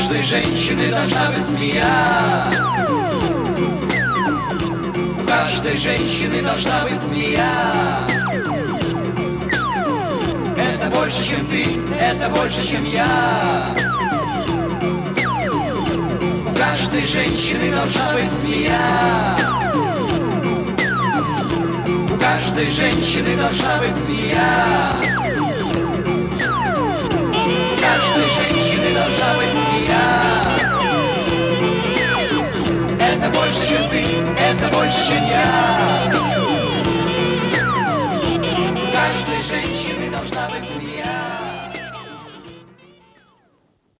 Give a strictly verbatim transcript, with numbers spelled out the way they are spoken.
каждой женщины должна быть змея. У каждой женщины должна быть змея. Это больше, чем ты, это больше, чем я. У каждой женщины должна быть змея. У каждой женщины должна быть змея. У каждой женщины должна быть змея. Это больше, чем ты, это больше, чем я.